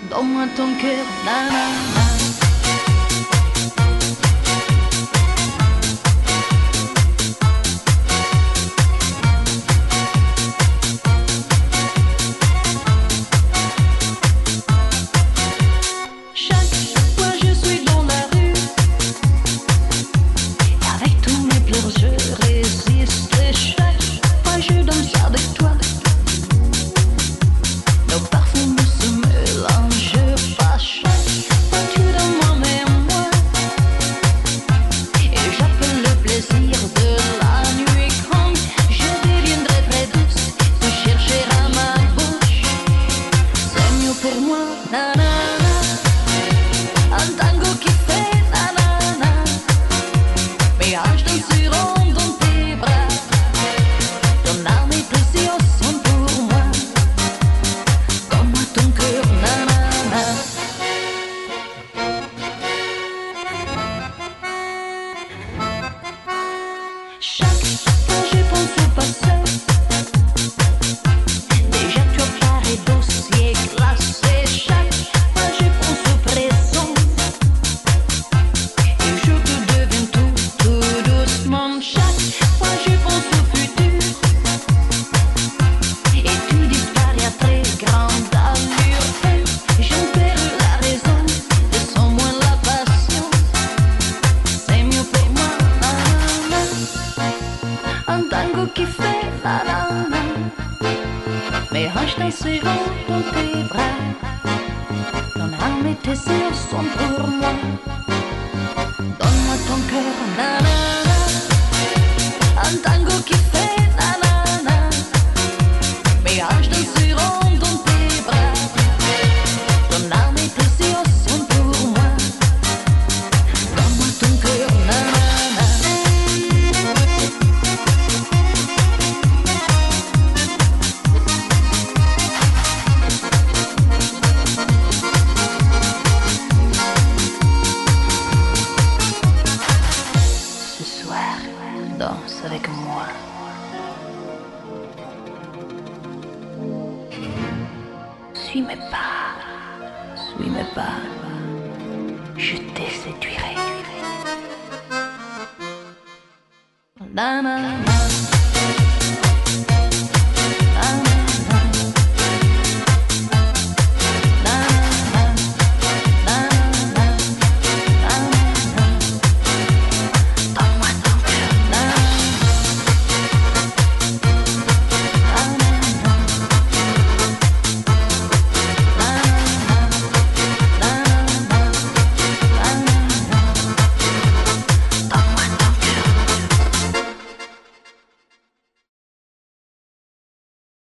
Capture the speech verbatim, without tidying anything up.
Donne-moi ton cœur, nanana. Qui fait la la la. Mes hanches danseront dans tes bras. Ton âme et tes yeux sont pour moi. Donne-moi ton cœur, na na na. Un tango qui fait la la la. Mes hanches danseront dans tes bras. Ton âme et tes yeux sont pour moi. Donne-moi ton cœur, na na na. Danse avec moi. Suis mes pas, suis mes pas, je te séduirai. Na, na, na.